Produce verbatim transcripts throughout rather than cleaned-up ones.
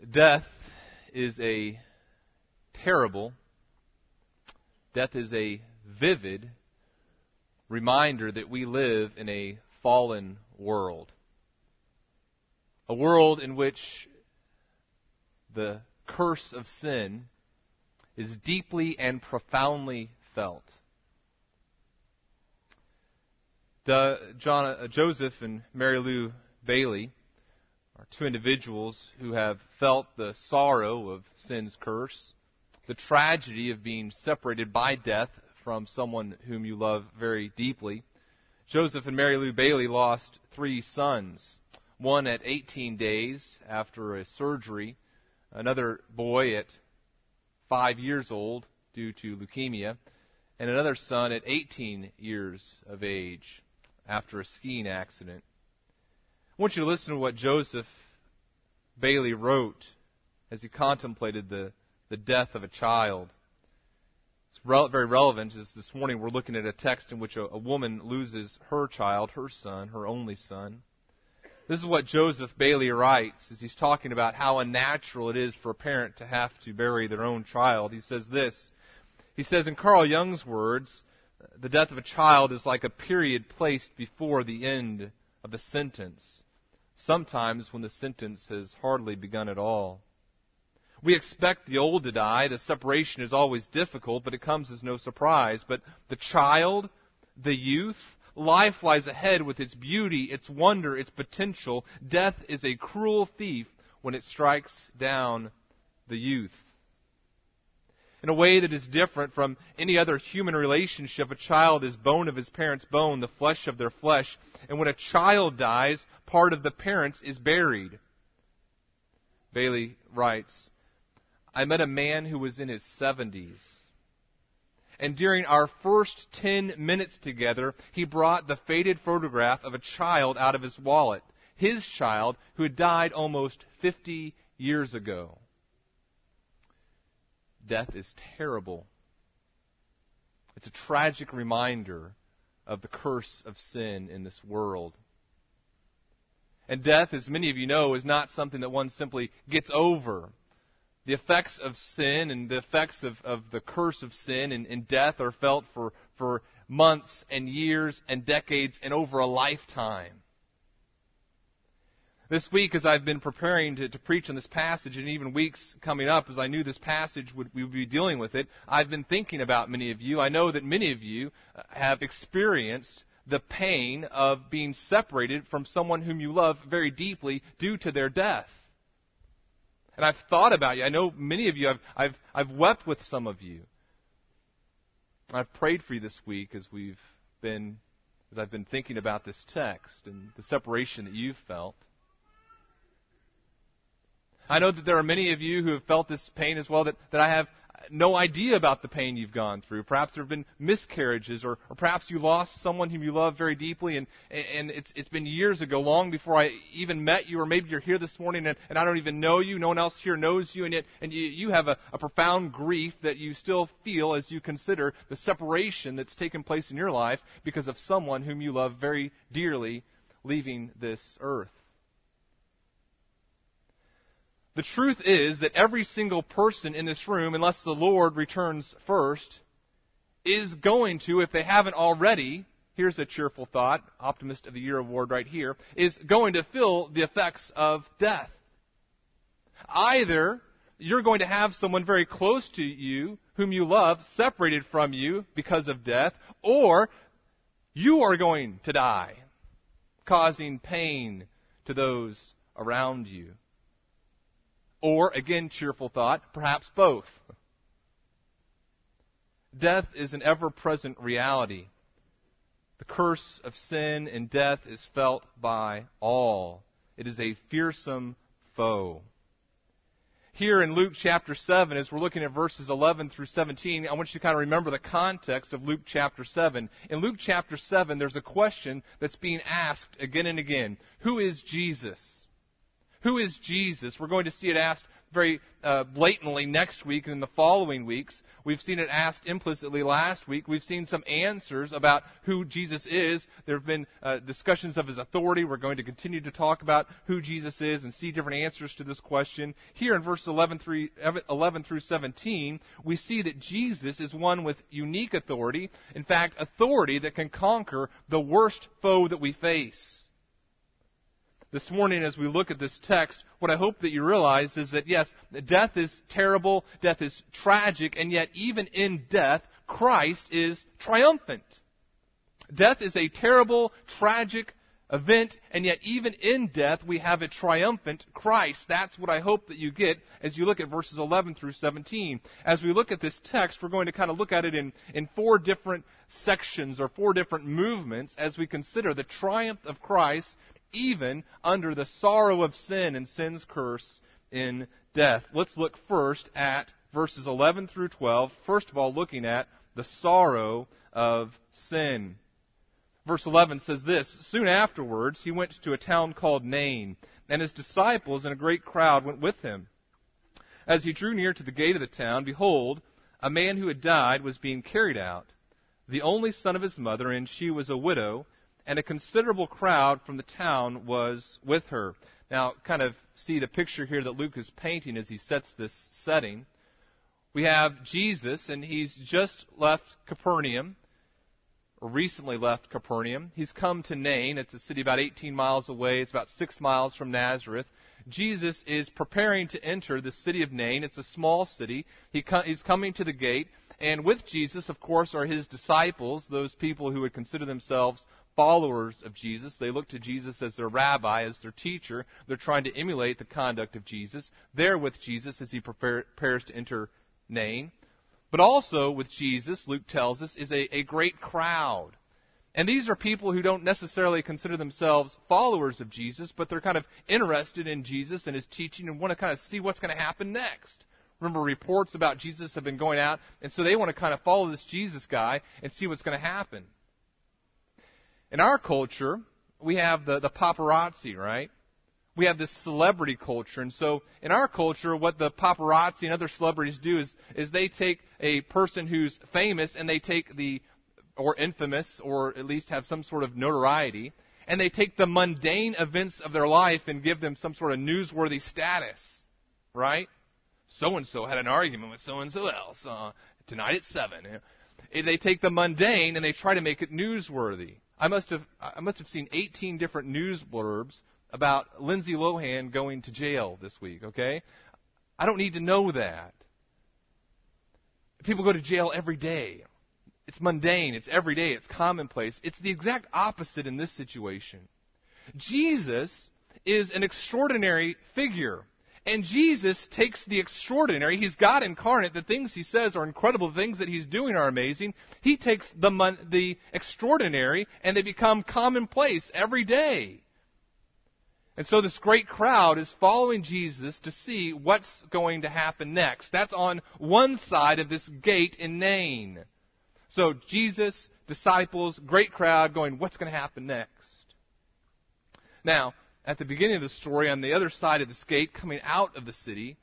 Death is a terrible, death is a vivid reminder that we live in a fallen world. A world in which the curse of sin is deeply and profoundly felt. The, John, uh, Joseph and Mary Lou Bailey are two individuals who have felt the sorrow of sin's curse, the tragedy of being separated by death from someone whom you love very deeply. Joseph and Mary Lou Bailey lost three sons, one at eighteen days after a surgery, another boy at five years old due to leukemia, and another son at eighteen years of age after a skiing accident. I want you to listen to what Joseph Bailey wrote as he contemplated the, the death of a child. It's re- very relevant, as this morning we're looking at a text in which a, a woman loses her child, her son, her only son. This is what Joseph Bailey writes as he's talking about how unnatural it is for a parent to have to bury their own child. He says this. He says, in Carl Jung's words, the death of a child is like a period placed before the end of the sentence, sometimes when the sentence has hardly begun at all. We expect the old to die. The separation is always difficult, but it comes as no surprise. But the child, the youth, life lies ahead with its beauty, its wonder, its potential. Death is a cruel thief when it strikes down the youth. In a way that is different from any other human relationship, a child is bone of his parent's bone, the flesh of their flesh. And when a child dies, part of the parents is buried. Bailey writes, I met a man who was in his seventies. And during our first ten minutes together, he brought the faded photograph of a child out of his wallet. His child who had died almost fifty years ago. Death is terrible. It's a tragic reminder of the curse of sin in this world. And death, as many of you know, is not something that one simply gets over. The effects of sin and the effects of, of the curse of sin and, and death are felt for, for months and years and decades and over a lifetime. This week, as I've been preparing to, to preach on this passage, and even weeks coming up, as I knew this passage would we would be dealing with it, I've been thinking about many of you. I know that many of you have experienced the pain of being separated from someone whom you love very deeply due to their death. And I've thought about you. I know many of you, I've, I've, I've wept with some of you. I've prayed for you this week as we've been, as I've been thinking about this text and the separation that you've felt. I know that there are many of you who have felt this pain as well, that, that I have no idea about the pain you've gone through. Perhaps there have been miscarriages, or, or perhaps you lost someone whom you love very deeply, and, and it's, it's been years ago, long before I even met you, or maybe you're here this morning and, and I don't even know you, no one else here knows you, and yet and you, you have a, a profound grief that you still feel as you consider the separation that's taken place in your life because of someone whom you love very dearly leaving this earth. The truth is that every single person in this room, unless the Lord returns first, is going to, if they haven't already, here's a cheerful thought, Optimist of the Year award right here, is going to feel the effects of death. Either you're going to have someone very close to you, whom you love, separated from you because of death, or you are going to die, causing pain to those around you. Or, again, cheerful thought, perhaps both. Death is an ever-present reality. The curse of sin and death is felt by all. It is a fearsome foe. Here in Luke chapter seven, as we're looking at verses eleven through seventeen, I want you to kind of remember the context of Luke chapter seven. In Luke chapter seven, there's a question that's being asked again and again. Who is Jesus? Who is Jesus? We're going to see it asked very uh, blatantly next week and in the following weeks. We've seen it asked implicitly last week. We've seen some answers about who Jesus is. There have been uh, discussions of his authority. We're going to continue to talk about who Jesus is and see different answers to this question. Here in verses eleven through, eleven through seventeen, we see that Jesus is one with unique authority. In fact, authority that can conquer the worst foe that we face. This morning, as we look at this text, what I hope that you realize is that, yes, death is terrible, death is tragic, and yet even in death, Christ is triumphant. Death is a terrible, tragic event, and yet even in death, we have a triumphant Christ. That's what I hope that you get as you look at verses eleven through seventeen. As we look at this text, we're going to kind of look at it in, in four different sections or four different movements as we consider the triumph of Christ even under the sorrow of sin and sin's curse in death. Let's look first at verses eleven through twelve. First of all, looking at the sorrow of sin. Verse eleven says this, "Soon afterwards he went to a town called Nain, and his disciples and a great crowd went with him. As he drew near to the gate of the town, behold, a man who had died was being carried out, the only son of his mother, and she was a widow, and a considerable crowd from the town was with her." Now, kind of see the picture here that Luke is painting as he sets this setting. We have Jesus, and he's just left Capernaum, or recently left Capernaum. He's come to Nain. It's a city about eighteen miles away. It's about six miles from Nazareth. Jesus is preparing to enter the city of Nain. It's a small city. He co- he's coming to the gate. And with Jesus, of course, are his disciples, those people who would consider themselves followers of Jesus. They look to Jesus as their rabbi, as their teacher. They're trying to emulate the conduct of Jesus. They're with Jesus as he prepare, prepares to enter Nain. But also with Jesus, Luke tells us, is a, a great crowd. And these are people who don't necessarily consider themselves followers of Jesus, but they're kind of interested in Jesus and his teaching and want to kind of see what's going to happen next. Remember, reports about Jesus have been going out, and so they want to kind of follow this Jesus guy and see what's going to happen. In our culture, we have the, the paparazzi, right? We have this celebrity culture. And so in our culture, what the paparazzi and other celebrities do is, is they take a person who's famous and they take the, or infamous, or at least have some sort of notoriety, and they take the mundane events of their life and give them some sort of newsworthy status, right? So-and-so had an argument with so-and-so else uh, tonight at seven. They take the mundane and they try to make it newsworthy. I must have I must have seen eighteen different news blurbs about Lindsay Lohan going to jail this week, okay? I don't need to know that. People go to jail every day. It's mundane, it's everyday, it's commonplace. It's the exact opposite in this situation. Jesus is an extraordinary figure. And Jesus takes the extraordinary. He's God incarnate. The things he says are incredible. The things that he's doing are amazing. He takes the mon- the extraordinary and they become commonplace every day. And so this great crowd is following Jesus to see what's going to happen next. That's on one side of this gate in Nain. So Jesus, disciples, great crowd going, what's going to happen next? Now, at the beginning of the story, on the other side of this gate, coming out of the city,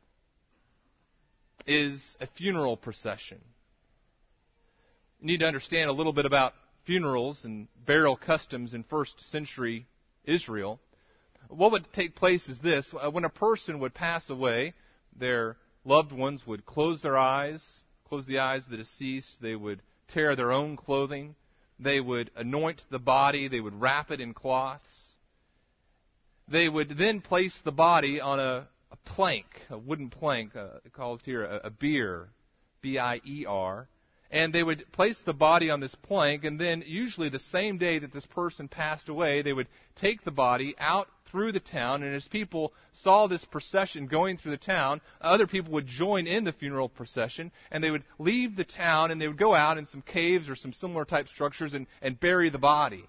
is a funeral procession. You need to understand a little bit about funerals and burial customs in first century Israel. What would take place is this. When a person would pass away, their loved ones would close their eyes, close the eyes of the deceased. They would tear their own clothing. They would anoint the body. They would wrap it in cloths. They would then place the body on a, a plank, a wooden plank, uh, it calls here a, a bier, B I E R. And they would place the body on this plank, and then usually the same day that this person passed away, they would take the body out through the town, and as people saw this procession going through the town, other people would join in the funeral procession, and they would leave the town, and they would go out in some caves or some similar type structures and, and bury the body.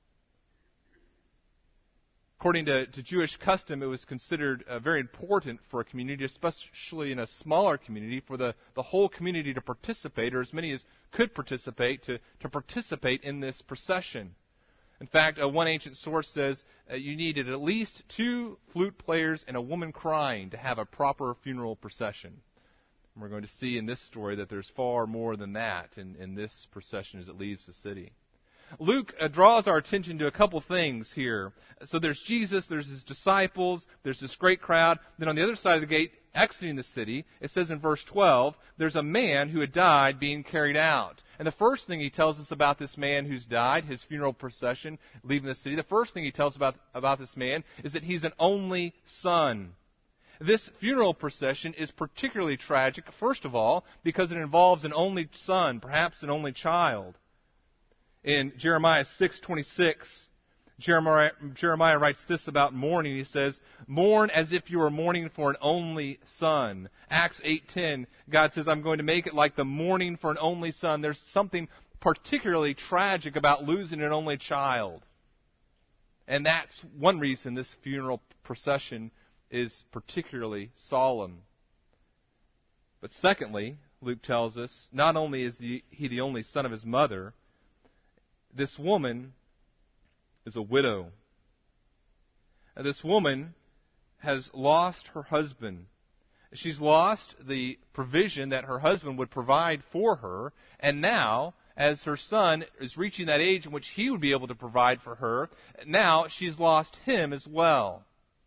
According to, to Jewish custom, it was considered uh, very important for a community, especially in a smaller community, for the, the whole community to participate, or as many as could participate, to, to participate in this procession. In fact, uh, one ancient source says uh, you needed at least two flute players and a woman crying to have a proper funeral procession. And we're going to see in this story that there's far more than that in, in this procession as it leaves the city. Luke uh, draws our attention to a couple things here. So there's Jesus, there's his disciples, there's this great crowd. Then on the other side of the gate, exiting the city, it says in verse twelve, there's a man who had died being carried out. And the first thing he tells us about this man who's died, his funeral procession leaving the city, the first thing he tells about, about this man is that he's an only son. This funeral procession is particularly tragic, first of all, because it involves an only son, perhaps an only child. In Jeremiah six twenty-six, Jeremiah, Jeremiah writes this about mourning. He says, "Mourn as if you were mourning for an only son." Acts eight ten, God says, "I'm going to make it like the mourning for an only son." There's something particularly tragic about losing an only child. And that's one reason this funeral procession is particularly solemn. But secondly, Luke tells us, not only is he the only son of his mother, this woman is a widow. And this woman has lost her husband. She's lost the provision that her husband would provide for her. And now, as her son is reaching that age in which he would be able to provide for her, now she's lost him as well.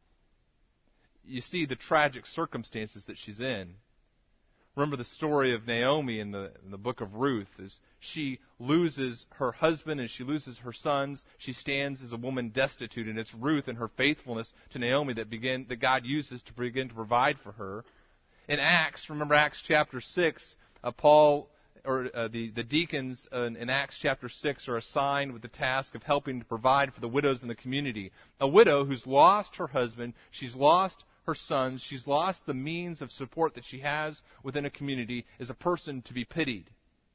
You see the tragic circumstances that she's in. Remember the story of Naomi in the, in the book of Ruth. As she loses her husband and she loses her sons, she stands as a woman destitute, and it's Ruth and her faithfulness to Naomi that begin that God uses to begin to provide for her. In Acts, remember Acts chapter six, uh, Paul or uh, the the deacons uh, in Acts chapter six are assigned with the task of helping to provide for the widows in the community. A widow who's lost her husband, she's lost her sons, she's lost the means of support that she has within a community, is a person to be pitied.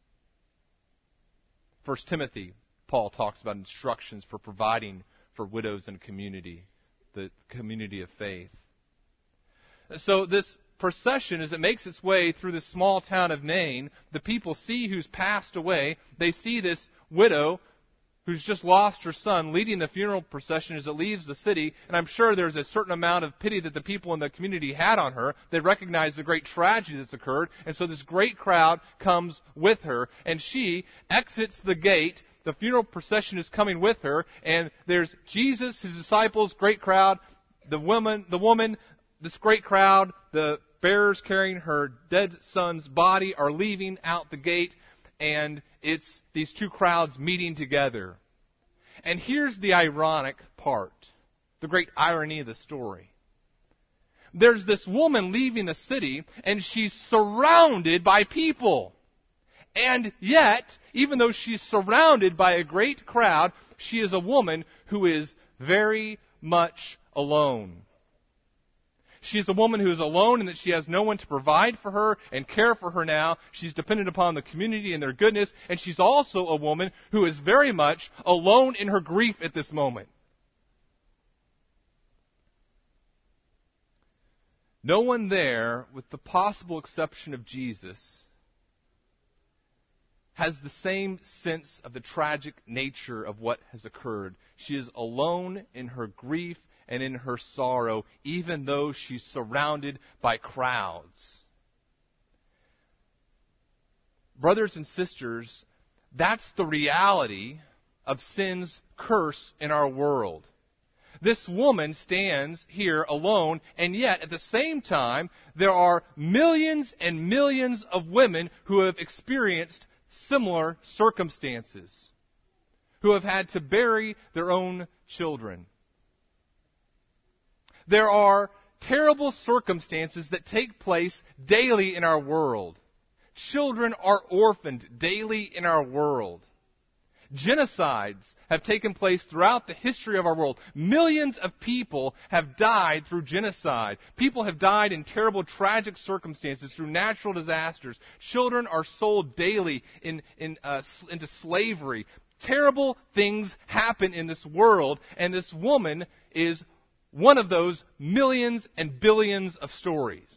First Timothy, Paul talks about instructions for providing for widows in a community, the community of faith. So this procession, as it makes its way through the small town of Nain, the people see who's passed away. They see this widow who's just lost her son, leading the funeral procession as it leaves the city. And I'm sure there's a certain amount of pity that the people in the community had on her. They recognized the great tragedy that's occurred. And so this great crowd comes with her. And she exits the gate. The funeral procession is coming with her. And there's Jesus, his disciples, great crowd. The woman, the woman, this great crowd, the bearers carrying her dead son's body are leaving out the gate. And it's these two crowds meeting together. And here's the ironic part, the great irony of the story. There's this woman leaving the city, and she's surrounded by people. And yet, even though she's surrounded by a great crowd, she is a woman who is very much alone. She is a woman who is alone and that she has no one to provide for her and care for her now. She's dependent upon the community and their goodness. And she's also a woman who is very much alone in her grief at this moment. No one there, with the possible exception of Jesus, has the same sense of the tragic nature of what has occurred. She is alone in her grief and in her sorrow, even though she's surrounded by crowds. Brothers and sisters, that's the reality of sin's curse in our world. This woman stands here alone, and yet at the same time, there are millions and millions of women who have experienced similar circumstances, who have had to bury their own children. There are terrible circumstances that take place daily in our world. Children are orphaned daily in our world. Genocides have taken place throughout the history of our world. Millions of people have died through genocide. People have died in terrible, tragic circumstances through natural disasters. Children are sold daily in, in, uh, into slavery. Terrible things happen in this world, and this woman is one of those millions and billions of stories.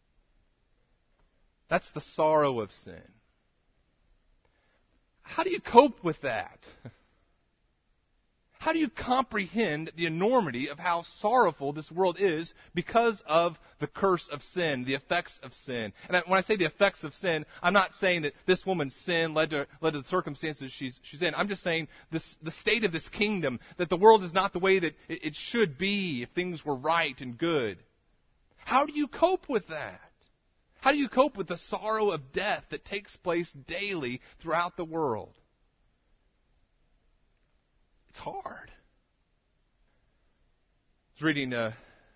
That's the sorrow of sin. How do you cope with that? How do you comprehend the enormity of how sorrowful this world is because of the curse of sin, the effects of sin? And when I say the effects of sin, I'm not saying that this woman's sin led to led to the circumstances she's she's in. I'm just saying this the state of this kingdom, that the world is not the way that it, it should be if things were right and good. How do you cope with that? How do you cope with the sorrow of death that takes place daily throughout the world? It's hard. I was reading, uh,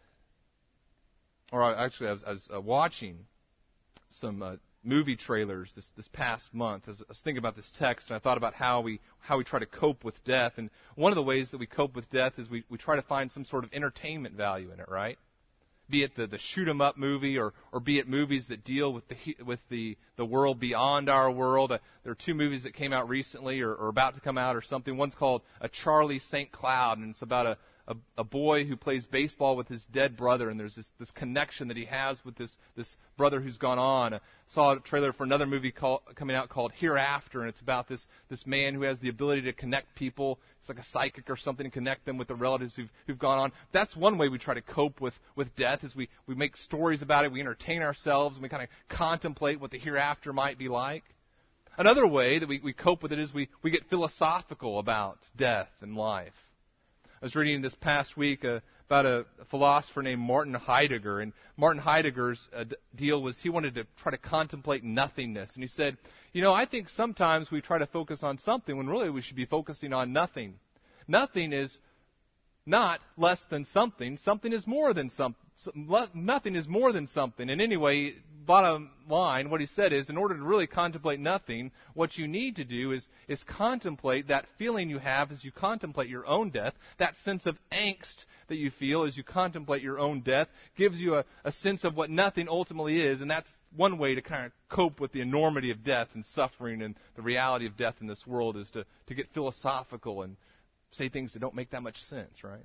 or actually I was, I was uh, watching some uh, movie trailers this, this past month. I was, I was thinking about this text, and I thought about how we how we try to cope with death. And one of the ways that we cope with death is we, we try to find some sort of entertainment value in it, right? Be it the, the shoot 'em up movie, or, or be it movies that deal with the with the, the world beyond our world. Uh, there are two movies that came out recently, or, or about to come out, or something. One's called A Charlie Saint Cloud, and it's about a, a, a boy who plays baseball with his dead brother, and there's this, this connection that he has with this this brother who's gone on. I saw a trailer for another movie called, coming out called Hereafter, and it's about this this man who has the ability to connect people. It's like a psychic or something, and connect them with the relatives who've, who've gone on. That's one way we try to cope with, with death, is we, we make stories about it, we entertain ourselves, and we kind of contemplate what the hereafter might be like. Another way that we, we cope with it is we, we get philosophical about death and life. I was reading this past week uh, about a philosopher named Martin Heidegger, and Martin Heidegger's uh, deal was he wanted to try to contemplate nothingness. And he said, you know, I think sometimes we try to focus on something when really we should be focusing on nothing. Nothing is not less than something. Something is more than something. Nothing is more than something. And anyway, bottom line, what he said is, in order to really contemplate nothing, what you need to do is, is contemplate that feeling you have as you contemplate your own death. That sense of angst that you feel as you contemplate your own death gives you a, a sense of what nothing ultimately is, and that's one way to kind of cope with the enormity of death and suffering and the reality of death in this world, is to, to get philosophical and say things that don't make that much sense, right?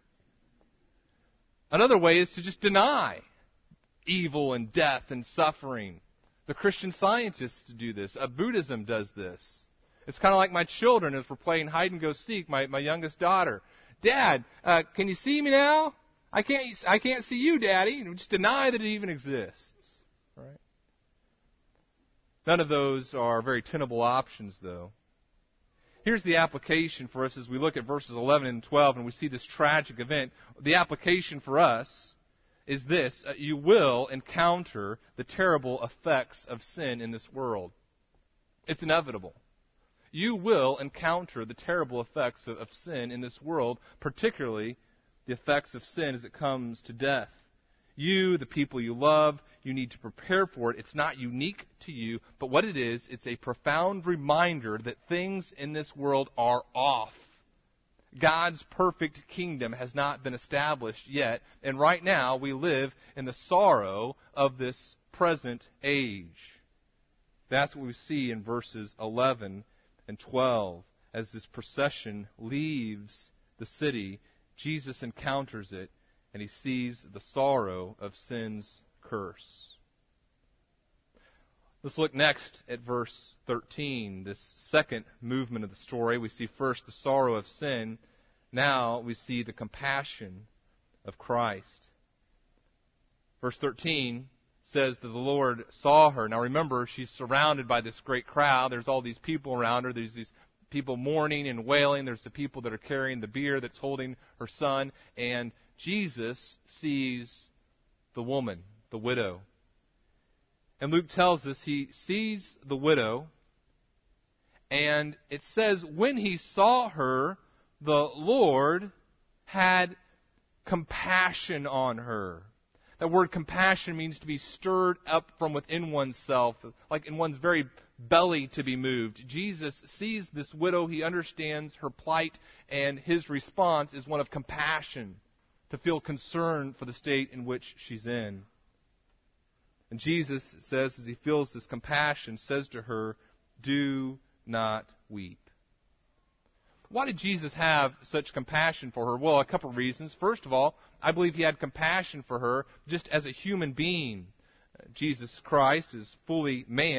Another way is to just deny evil and death and suffering. The Christian Scientists do this. Uh, Buddhism does this. It's kind of like my children as we're playing hide and go seek. My my youngest daughter, Dad, uh, can you see me now? I can't. I can't see you, Daddy. And just deny that it even exists. Right? None of those are very tenable options, though. Here's the application for us as we look at verses eleven and twelve, and we see this tragic event. The application for us is this: uh, you will encounter the terrible effects of sin in this world. It's inevitable. You will encounter the terrible effects of, of sin in this world, particularly the effects of sin as it comes to death. You, the people you love, you need to prepare for it. It's not unique to you, but what it is, it's a profound reminder that things in this world are off. God's perfect kingdom has not been established yet, and right now we live in the sorrow of this present age. That's what we see in verses eleven and twelve. As this procession leaves the city, Jesus encounters it, and he sees the sorrow of sin's curse. Let's look next at verse thirteen, this second movement of the story. We see first the sorrow of sin. Now we see the compassion of Christ. Verse thirteen says that the Lord saw her. Now remember, she's surrounded by this great crowd. There's all these people around her. There's these people mourning and wailing. There's the people that are carrying the bier that's holding her son. And Jesus sees the woman, the widow. And Luke tells us he sees the widow, and it says when he saw her, the Lord had compassion on her. That word compassion means to be stirred up from within oneself, like in one's very belly to be moved. Jesus sees this widow, he understands her plight, and his response is one of compassion, to feel concern for the state in which she's in. And Jesus says, as he feels this compassion, says to her, "Do not weep." Why did Jesus have such compassion for her? Well, a couple of reasons. First of all, I believe he had compassion for her just as a human being. Jesus Christ is fully man,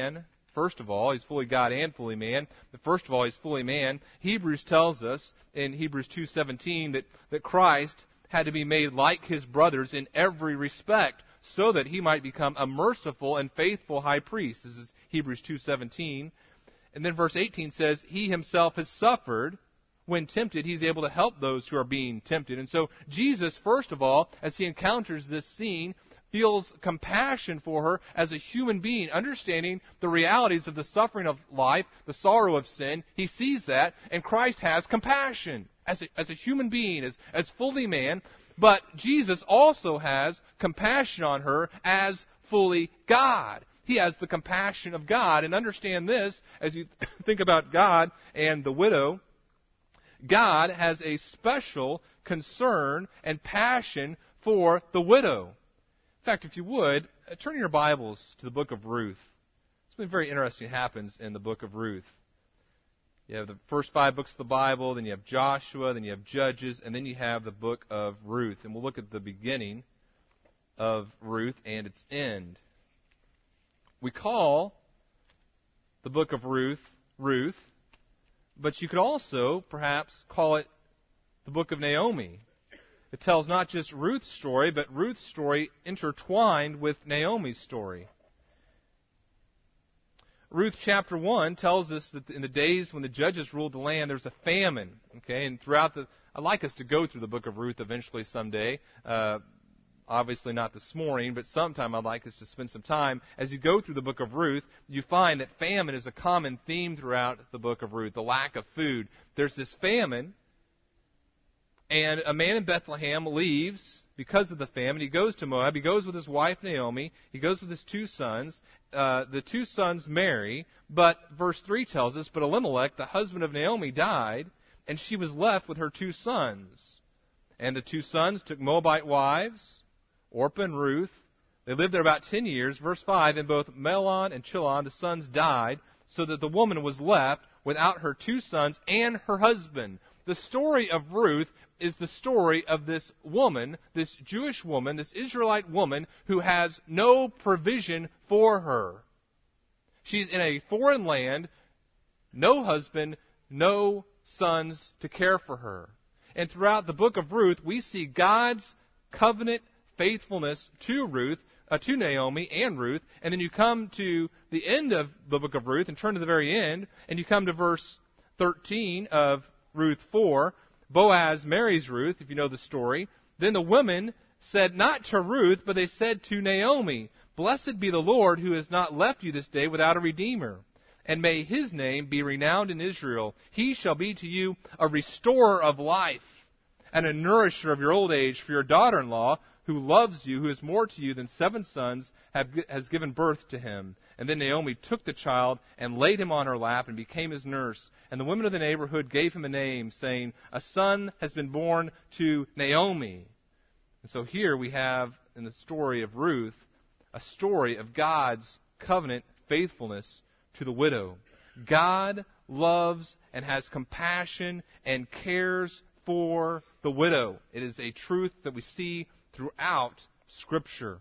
First of all, He's fully God and fully man. But first of all, He's fully man. Hebrews tells us in Hebrews two seventeen that, that Christ had to be made like His brothers in every respect so that He might become a merciful and faithful high priest. This is Hebrews two seventeen. And then verse eighteen says, He Himself has suffered. When tempted, He's able to help those who are being tempted. And so Jesus, first of all, as He encounters this scene, feels compassion for her as a human being, understanding the realities of the suffering of life, the sorrow of sin. He sees that, and Christ has compassion as a, as a human being, as, as fully man. But Jesus also has compassion on her as fully God. He has the compassion of God. And understand this, as you think about God and the widow, God has a special concern and passion for the widow. In fact, if you would, turn your Bibles to the book of Ruth. Something very interesting happens in the book of Ruth. You have the first five books of the Bible, then you have Joshua, then you have Judges, and then you have the book of Ruth. And we'll look at the beginning of Ruth and its end. We call the book of Ruth, Ruth, but you could also perhaps call it the book of Naomi. It tells not just Ruth's story, but Ruth's story intertwined with Naomi's story. Ruth chapter one tells us that in the days when the judges ruled the land, there was a famine. Okay, and throughout the, I'd like us to go through the book of Ruth eventually someday. Uh, obviously not this morning, but sometime I'd like us to spend some time. As you go through the book of Ruth, you find that famine is a common theme throughout the book of Ruth, the lack of food. There's this famine, and a man in Bethlehem leaves because of the famine. He goes to Moab. He goes with his wife Naomi. He goes with his two sons. Uh, the two sons marry, but verse three tells us, but Elimelech, the husband of Naomi, died, and she was left with her two sons. And the two sons took Moabite wives, Orpah and Ruth. They lived there about ten years. Verse five, and both Mahlon and Chilion, the sons, died, so that the woman was left without her two sons and her husband. The story of Ruth is the story of this woman, this Jewish woman, this Israelite woman, who has no provision for her. She's in a foreign land, no husband, no sons to care for her. And throughout the book of Ruth, we see God's covenant faithfulness to Ruth, uh, to Naomi and Ruth, and then you come to the end of the book of Ruth and turn to the very end, and you come to verse thirteen of Ruth four. Boaz marries Ruth, if you know the story. Then the women said not to Ruth, but they said to Naomi, Blessed be the Lord who has not left you this day without a redeemer. And may His name be renowned in Israel. He shall be to you a restorer of life and a nourisher of your old age, for your daughter-in-law, who loves you, who is more to you than seven sons, have, has given birth to him. And then Naomi took the child and laid him on her lap and became his nurse. And the women of the neighborhood gave him a name, saying, A son has been born to Naomi. And so here we have, in the story of Ruth, a story of God's covenant faithfulness to the widow. God loves and has compassion and cares for the widow. It is a truth that we see throughout Scripture.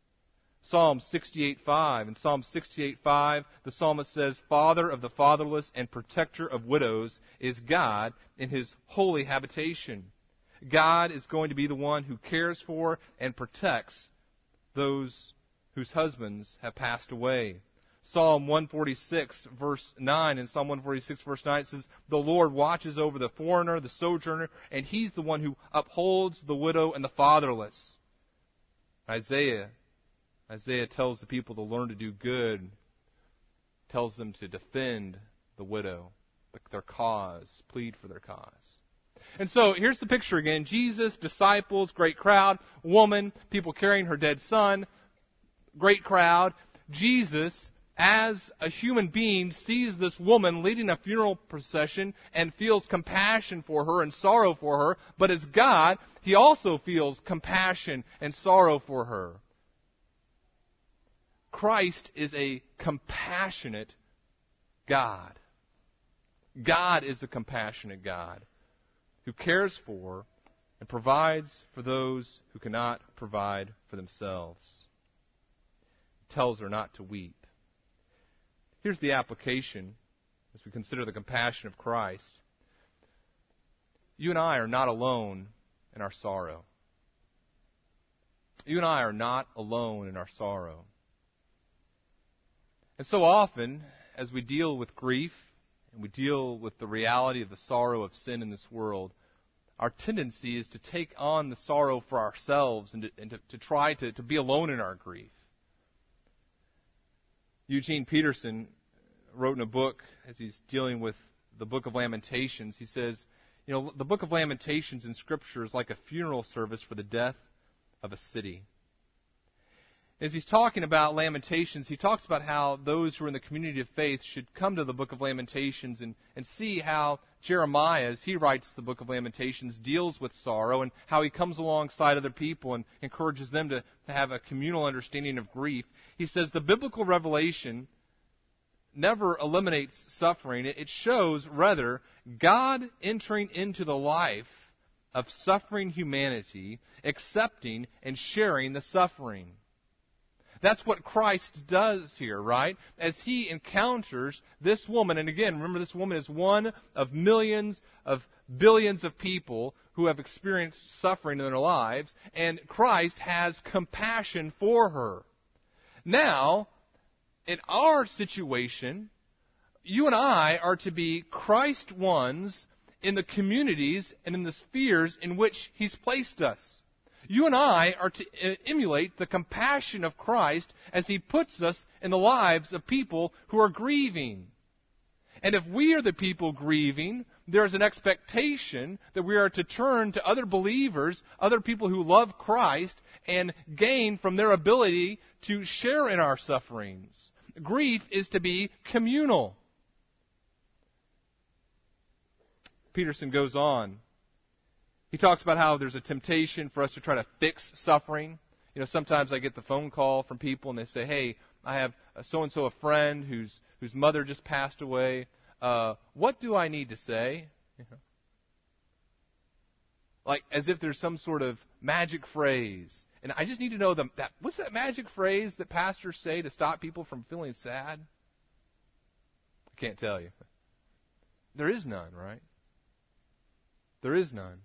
Psalm sixty-eight five. In Psalm sixty-eight five, the psalmist says, Father of the fatherless and protector of widows is God in His holy habitation. God is going to be the one who cares for and protects those whose husbands have passed away. Psalm one forty-six, verse nine, in Psalm one forty-six, verse nine, it says, The Lord watches over the foreigner, the sojourner, and He's the one who upholds the widow and the fatherless. Isaiah, Isaiah tells the people to learn to do good, tells them to defend the widow, their cause, plead for their cause. And so, here's the picture again. Jesus, disciples, great crowd, woman, people carrying her dead son, great crowd. Jesus, as a human being, sees this woman leading a funeral procession and feels compassion for her and sorrow for her. But as God, He also feels compassion and sorrow for her. Christ is a compassionate God. God is a compassionate God who cares for and provides for those who cannot provide for themselves. He tells her not to weep. Here's the application as we consider the compassion of Christ. You and I are not alone in our sorrow. You and I are not alone in our sorrow. And so often, as we deal with grief and we deal with the reality of the sorrow of sin in this world, our tendency is to take on the sorrow for ourselves and to, and to, to try to, to be alone in our grief. Eugene Peterson wrote in a book, as he's dealing with the book of Lamentations, he says, you know, the book of Lamentations in Scripture is like a funeral service for the death of a city. As he's talking about Lamentations, he talks about how those who are in the community of faith should come to the book of Lamentations and, and see how Jeremiah, as he writes the book of Lamentations, deals with sorrow and how he comes alongside other people and encourages them to, to have a communal understanding of grief. He says the biblical revelation never eliminates suffering. It shows, rather, God entering into the life of suffering humanity, accepting and sharing the suffering. That's what Christ does here, right? As he encounters this woman, and again, remember this woman is one of millions of billions of people who have experienced suffering in their lives, and Christ has compassion for her. Now, in our situation, you and I are to be Christ ones in the communities and in the spheres in which He's placed us. You and I are to emulate the compassion of Christ as He puts us in the lives of people who are grieving. And if we are the people grieving, there's an expectation that we are to turn to other believers, other people who love Christ, and gain from their ability to share in our sufferings. Grief is to be communal. Peterson goes on. He talks about how there's a temptation for us to try to fix suffering. You know, sometimes I get the phone call from people and they say, hey, I have so-and-so a friend whose whose mother just passed away. Uh, what do I need to say? You know, like as if there's some sort of magic phrase. And I just need to know the, that, what's that magic phrase that pastors say to stop people from feeling sad? I can't tell you. There is none, right? There is none.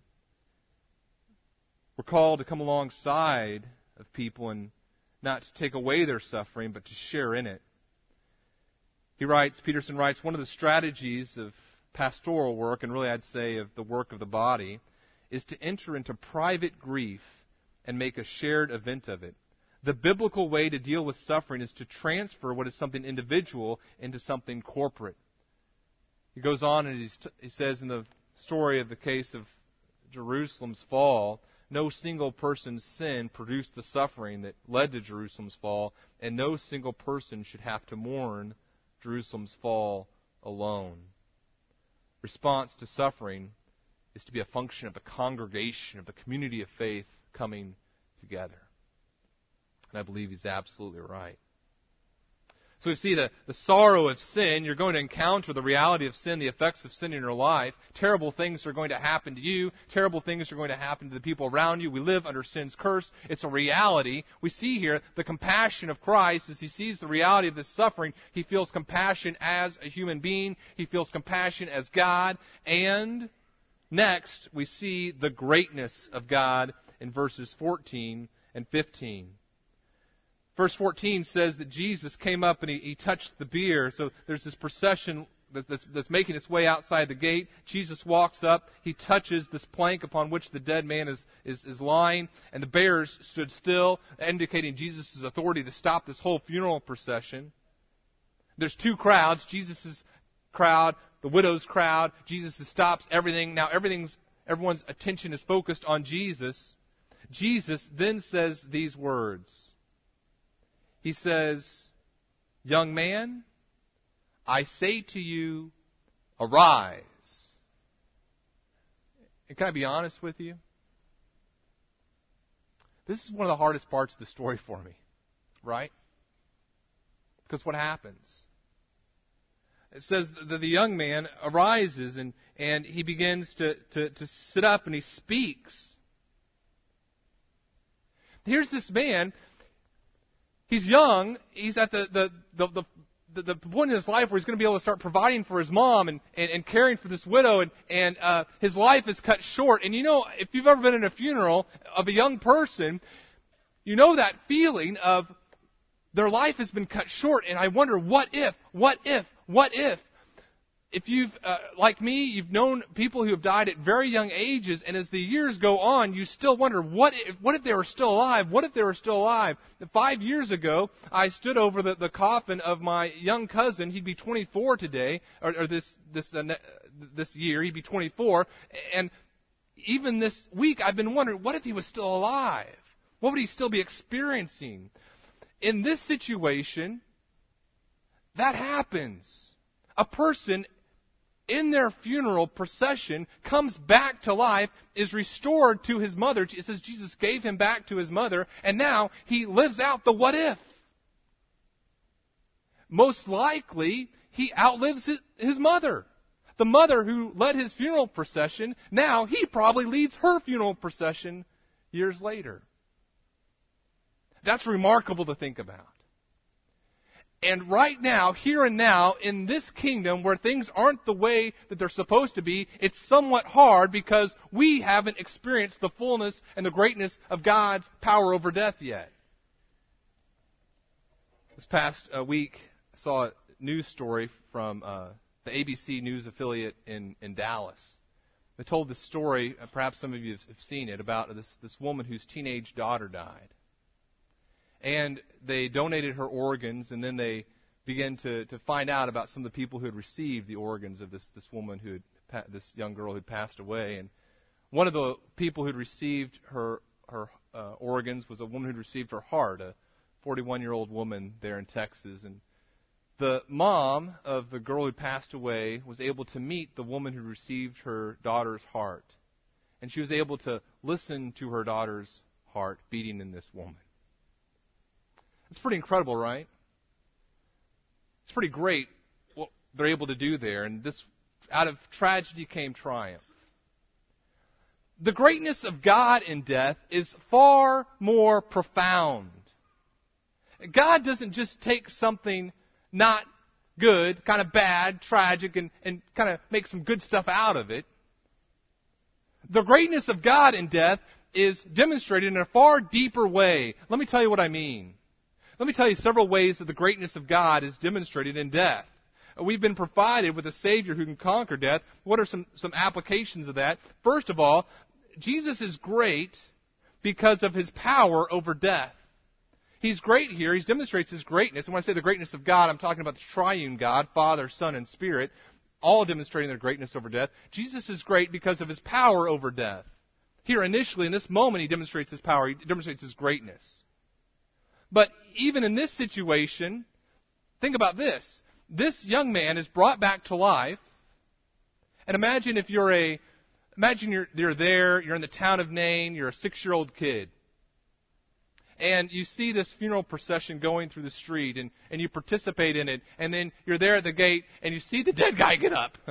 We're called to come alongside of people and not to take away their suffering, but to share in it. He writes, Peterson writes, one of the strategies of pastoral work, and really I'd say of the work of the body, is to enter into private grief and make a shared event of it. The biblical way to deal with suffering is to transfer what is something individual into something corporate. He goes on and he's t- he says in the story of the case of Jerusalem's fall, no single person's sin produced the suffering that led to Jerusalem's fall, and no single person should have to mourn Jerusalem's fall alone. Response to suffering is to be a function of the congregation, of the community of faith coming together. And I believe he's absolutely right. So we see the, the sorrow of sin. You're going to encounter the reality of sin, the effects of sin in your life. Terrible things are going to happen to you. Terrible things are going to happen to the people around you. We live under sin's curse. It's a reality. We see here the compassion of Christ as He sees the reality of this suffering. He feels compassion as a human being. He feels compassion as God. And next, we see the greatness of God in verses fourteen and fifteen. Verse fourteen says that Jesus came up and he, he touched the bier. So there's this procession that, that's, that's making its way outside the gate. Jesus walks up. He touches this plank upon which the dead man is, is, is lying. And the bearers stood still, indicating Jesus' authority to stop this whole funeral procession. There's two crowds. Jesus' crowd, the widow's crowd. Jesus stops everything. Now everything's, everyone's attention is focused on Jesus. Jesus then says these words. He says, young man, I say to you, arise. And can I be honest with you? This is one of the hardest parts of the story for me, right? Because what happens? It says that the young man arises and, and he begins to, to, to sit up and he speaks. Here's this man. He's young. He's at the, the, the, the the, the point in his life where he's going to be able to start providing for his mom and, and, and caring for this widow, and, and uh, his life is cut short. And you know, if you've ever been in a funeral of a young person, you know that feeling of their life has been cut short, and I wonder, what if, what if, what if? If you've, uh, like me, you've known people who have died at very young ages, and as the years go on, you still wonder, what if, what if they were still alive? What if they were still alive? Five years ago, I stood over the, the coffin of my young cousin. He'd be twenty-four today, or, or this this uh, this year. He'd be twenty-four, and even this week, I've been wondering, what if he was still alive? What would he still be experiencing? In this situation, that happens. A person in their funeral procession comes back to life, is restored to his mother. It says Jesus gave him back to his mother, and now he lives out the what if. Most likely, he outlives his, his mother. The mother who led his funeral procession, now he probably leads her funeral procession years later. That's remarkable to think about. And right now, here and now, in this kingdom where things aren't the way that they're supposed to be, it's somewhat hard because we haven't experienced the fullness and the greatness of God's power over death yet. This past uh, week, I saw a news story from uh, the A B C News affiliate in, in Dallas. They told this story, uh, perhaps some of you have seen it, about this, this woman whose teenage daughter died. And they donated her organs, and then they began to, to find out about some of the people who had received the organs of this, this woman, who had, this young girl who had passed away. And one of the people who had received her, her uh, organs was a woman who had received her heart, a forty-one-year-old woman there in Texas. And the mom of the girl who passed away was able to meet the woman who received her daughter's heart. And she was able to listen to her daughter's heart beating in this woman. It's pretty incredible, right? It's pretty great what they're able to do there. And this, out of tragedy came triumph. The greatness of God in death is far more profound. God doesn't just take something not good, kind of bad, tragic, and, and kind of make some good stuff out of it. The greatness of God in death is demonstrated in a far deeper way. Let me tell you what I mean. Let me tell you several ways that the greatness of God is demonstrated in death. We've been provided with a Savior who can conquer death. What are some, some applications of that? First of all, Jesus is great because of His power over death. He's great here. He demonstrates His greatness. And when I say the greatness of God, I'm talking about the triune God, Father, Son, and Spirit, all demonstrating their greatness over death. Jesus is great because of His power over death. Here initially, in this moment, He demonstrates His power. He demonstrates His greatness. But even in this situation, think about this. This young man is brought back to life. And imagine if you're a, imagine you're, you're there, you're in the town of Nain, you're a six-year-old kid. And you see this funeral procession going through the street, and, and you participate in it, and then you're there at the gate, and you see the dead guy get up.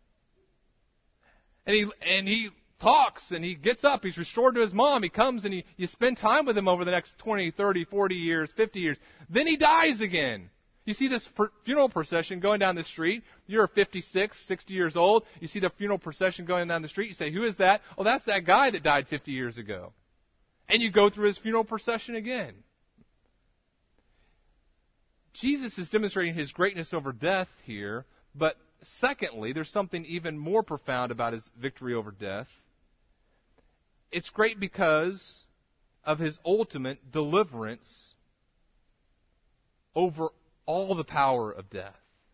and he and he talks, and he gets up, he's restored to his mom, he comes and he, you spend time with him over the next twenty, thirty, forty years, fifty years. Then he dies again. You see this funeral procession going down the street. You're fifty-six, sixty years old. You see the funeral procession going down the street. You say, who is that? Oh, that's that guy that died fifty years ago. And you go through his funeral procession again. Jesus is demonstrating His greatness over death here, but secondly, there's something even more profound about His victory over death. It's great because of His ultimate deliverance over all the power of death.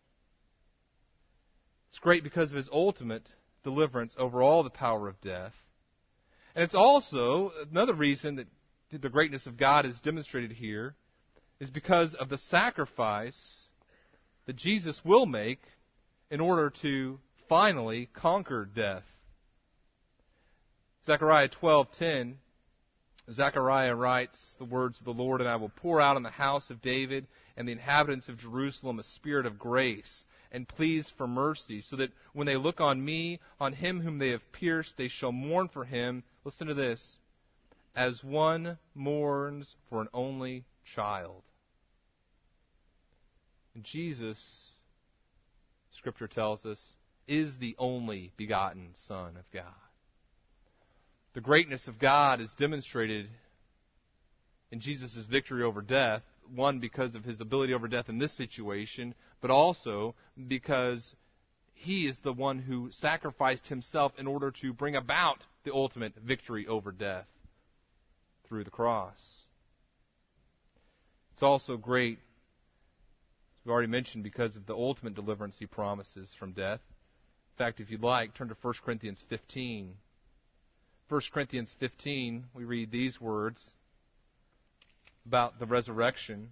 It's great because of His ultimate deliverance over all the power of death. And it's also another reason that the greatness of God is demonstrated here is because of the sacrifice that Jesus will make in order to finally conquer death. Zechariah twelve ten, Zechariah writes the words of the Lord, and I will pour out on the house of David and the inhabitants of Jerusalem a spirit of grace and pleas for mercy, so that when they look on me, on him whom they have pierced, they shall mourn for him. Listen to this. As one mourns for an only child. And Jesus, Scripture tells us, is the only begotten Son of God. The greatness of God is demonstrated in Jesus' victory over death, one, because of His ability over death in this situation, but also because He is the one who sacrificed Himself in order to bring about the ultimate victory over death through the cross. It's also great, as we already mentioned, because of the ultimate deliverance He promises from death. In fact, if you'd like, turn to First Corinthians fifteen. First Corinthians fifteen, we read these words about the resurrection.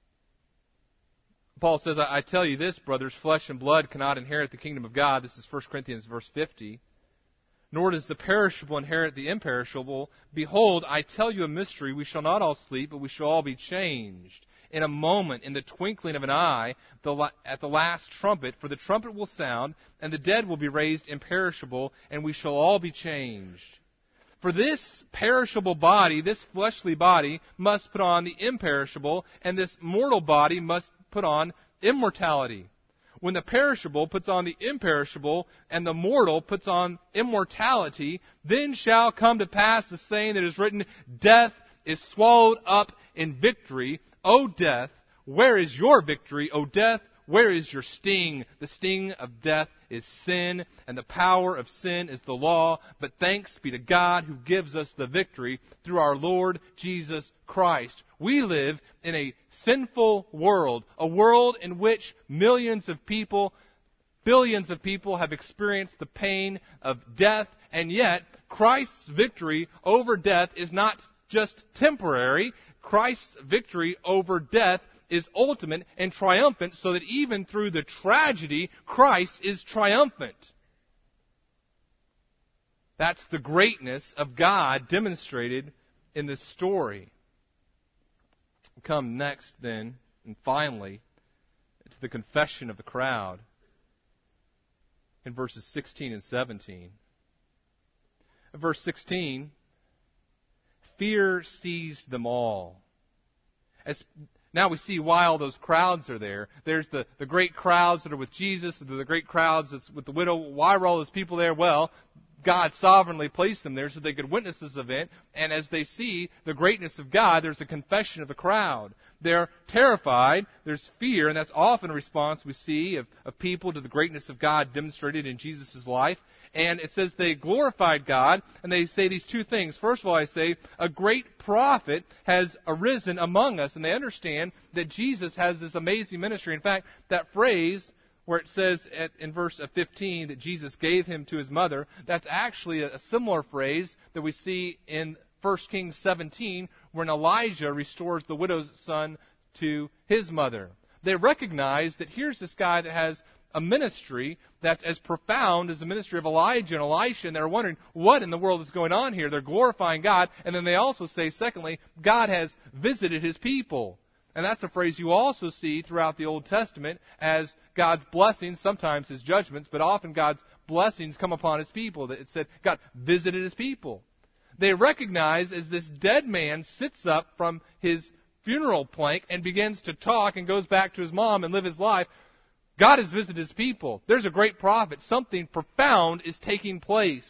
Paul says, I tell you this, brothers, flesh and blood cannot inherit the kingdom of God. This is First Corinthians verse fifty. Nor does the perishable inherit the imperishable. Behold, I tell you a mystery. We shall not all sleep, but we shall all be changed. In a moment, in the twinkling of an eye, the, at the last trumpet, for the trumpet will sound, and the dead will be raised imperishable, and we shall all be changed. For this perishable body, this fleshly body, must put on the imperishable, and this mortal body must put on immortality. When the perishable puts on the imperishable, and the mortal puts on immortality, then shall come to pass the saying that is written, Death is swallowed up in victory. O death, where is your victory? O death, where is your sting? The sting of death is sin, and the power of sin is the law. But thanks be to God who gives us the victory through our Lord Jesus Christ. We live in a sinful world, a world in which millions of people, billions of people have experienced the pain of death, and yet Christ's victory over death is not just temporary. Christ's victory over death is ultimate and triumphant, so that even through the tragedy, Christ is triumphant. That's the greatness of God demonstrated in this story. We come next then, and finally, to the confession of the crowd in verses sixteen and seventeen. In verse sixteen, fear seized them all. As now we see why all those crowds are there. There's the, the great crowds that are with Jesus, the great crowds that's with the widow. Why are all those people there? Well, God sovereignly placed them there so they could witness this event. And as they see the greatness of God, there's a confession of the crowd. They're terrified. There's fear, and that's often a response we see of, of people to the greatness of God demonstrated in Jesus' life. And it says they glorified God, and they say these two things. First of all, I say, a great prophet has arisen among us. And they understand that Jesus has this amazing ministry. In fact, that phrase where it says at, in verse fifteen that Jesus gave him to his mother, that's actually a, a similar phrase that we see in First Kings seventeen, when Elijah restores the widow's son to his mother. They recognize that here's this guy that has a ministry that's as profound as the ministry of Elijah and Elisha, and they're wondering what in the world is going on here. They're glorifying God, and then they also say, secondly, God has visited His people. And that's a phrase you also see throughout the Old Testament as God's blessings, sometimes His judgments, but often God's blessings come upon His people. It said God visited His people. They recognize as this dead man sits up from his funeral plank and begins to talk and goes back to his mom and live his life, God has visited His people. There's a great prophet. Something profound is taking place.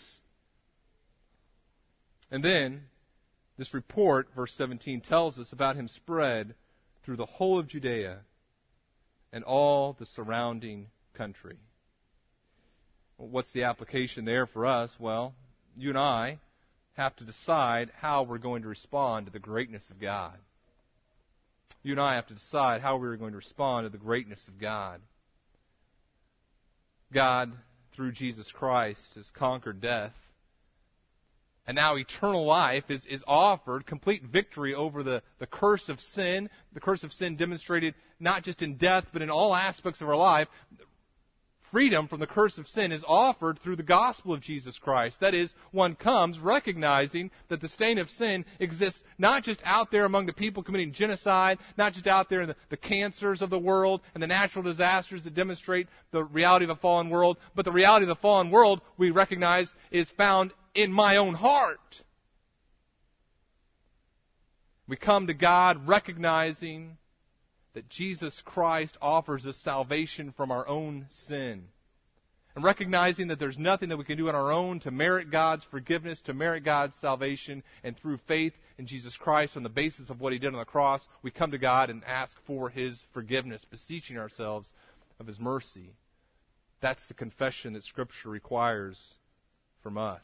And then, this report, verse seventeen, tells us about Him spread through the whole of Judea and all the surrounding country. What's the application there for us? Well, you and I have to decide how we're going to respond to the greatness of God. You and I have to decide how we're going to respond to the greatness of God. God, through Jesus Christ, has conquered death. And now eternal life is, is offered, complete victory over the, the curse of sin. The curse of sin demonstrated not just in death, but in all aspects of our life. Freedom from the curse of sin is offered through the gospel of Jesus Christ. That is, one comes recognizing that the stain of sin exists not just out there among the people committing genocide, not just out there in the, the cancers of the world and the natural disasters that demonstrate the reality of a fallen world, but the reality of the fallen world we recognize is found in my own heart. We come to God recognizing that Jesus Christ offers us salvation from our own sin. And recognizing that there's nothing that we can do on our own to merit God's forgiveness, to merit God's salvation, and through faith in Jesus Christ on the basis of what He did on the cross, we come to God and ask for His forgiveness, beseeching ourselves of His mercy. That's the confession that Scripture requires from us.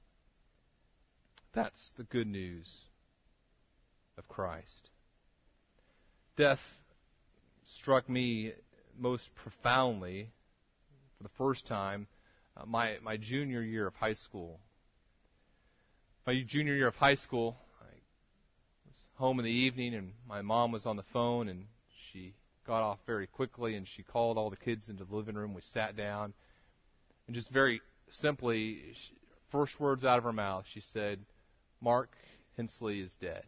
That's the good news of Christ. Death struck me most profoundly for the first time uh, my, my junior year of high school. My junior year of high school, I was home in the evening and my mom was on the phone and she got off very quickly and she called all the kids into the living room. We sat down and just very simply, she, first words out of her mouth, she said, "Mark Hensley is dead."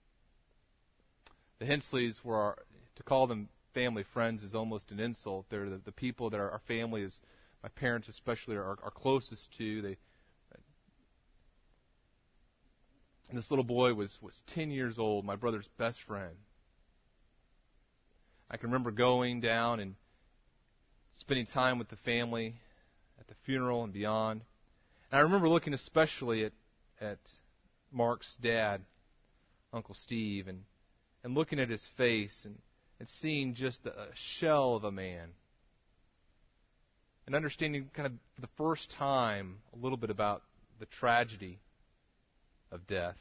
The Hensleys were, our, to call them family friends is almost an insult. They're the, the people that our, our family is, my parents especially, are, are closest to. They, and this little boy was, was ten years old, my brother's best friend. I can remember going down and spending time with the family at the funeral and beyond. And I remember looking especially at, at Mark's dad, Uncle Steve, and, and looking at his face and, and seeing just a shell of a man. And understanding kind of for the first time a little bit about the tragedy of death.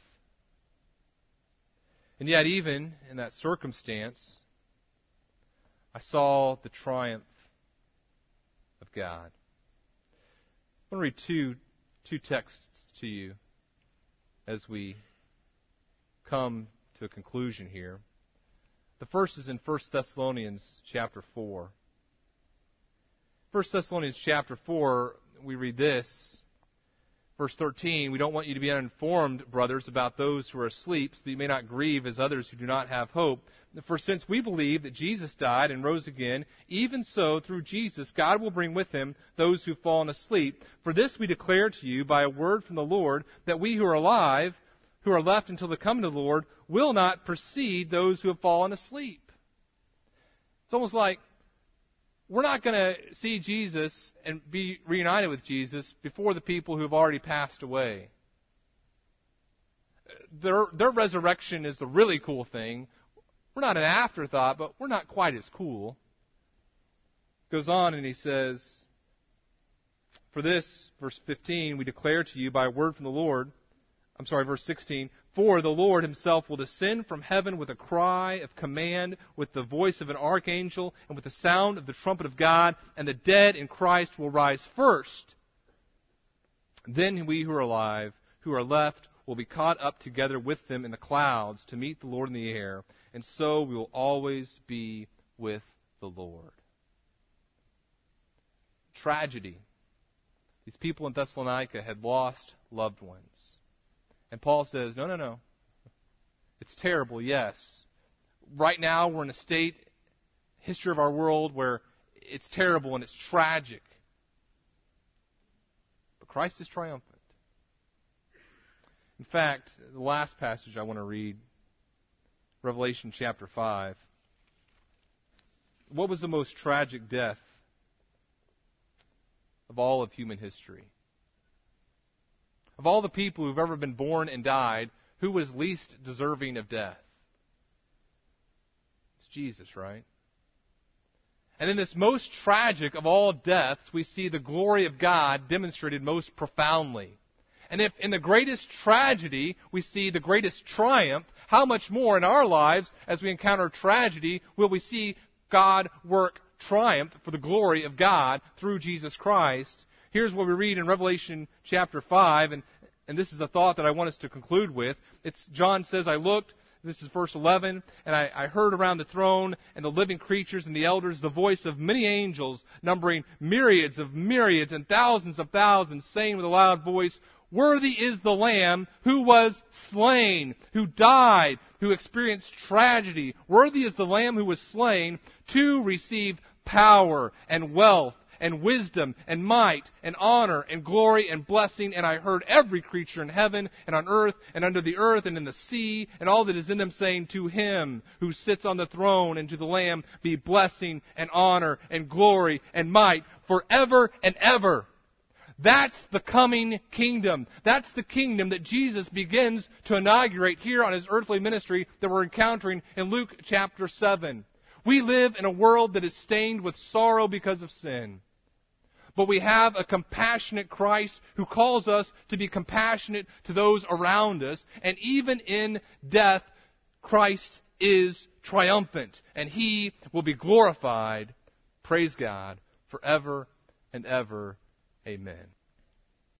And yet even in that circumstance, I saw the triumph of God. I want to read two, two texts to you as we come to a conclusion here. The first is in First Thessalonians chapter four. First Thessalonians chapter four, we read this. Verse thirteen, "We don't want you to be uninformed, brothers, about those who are asleep, so that you may not grieve as others who do not have hope. For since we believe that Jesus died and rose again, even so, through Jesus, God will bring with Him those who have fallen asleep. For this we declare to you by a word from the Lord, that we who are alive, who are left until the coming of the Lord, will not precede those who have fallen asleep." It's almost like we're not going to see Jesus and be reunited with Jesus before the people who have already passed away. Their, their resurrection is the really cool thing. We're not an afterthought, but we're not quite as cool. Goes on and he says, "For this," verse fifteen, "we declare to you by a word from the Lord," I'm sorry, verse sixteen, "For the Lord Himself will descend from heaven with a cry of command, with the voice of an archangel, and with the sound of the trumpet of God, and the dead in Christ will rise first. Then we who are alive, who are left, will be caught up together with them in the clouds to meet the Lord in the air, and so we will always be with the Lord." Tragedy. These people in Thessalonica had lost loved ones. And Paul says, no, no, no. It's terrible, yes. Right now we're in a state, history of our world, where it's terrible and it's tragic. But Christ is triumphant. In fact, the last passage I want to read, Revelation chapter five. What was the most tragic death of all of human history? Of all the people who've ever been born and died, who was least deserving of death? It's Jesus, right? And in this most tragic of all deaths, we see the glory of God demonstrated most profoundly. And if in the greatest tragedy we see the greatest triumph, how much more in our lives, as we encounter tragedy, will we see God work triumph for the glory of God through Jesus Christ? Here's what we read in Revelation chapter five, and, and this is a thought that I want us to conclude with. It's John says, "I looked," this is verse eleven, "and I, I heard around the throne and the living creatures and the elders the voice of many angels, numbering myriads of myriads and thousands of thousands, saying with a loud voice, 'Worthy is the Lamb who was slain, who died, who experienced tragedy. Worthy is the Lamb who was slain to receive power and wealth and wisdom and might and honor and glory and blessing. And I heard every creature in heaven and on earth and under the earth and in the sea and all that is in them saying, to Him who sits on the throne and to the Lamb be blessing and honor and glory and might forever and ever. That's the coming kingdom. That's the kingdom that Jesus begins to inaugurate here on His earthly ministry that we're encountering in Luke chapter seven. We live in a world that is stained with sorrow because of sin. But we have a compassionate Christ who calls us to be compassionate to those around us. And even in death, Christ is triumphant. And He will be glorified, praise God, forever and ever. Amen.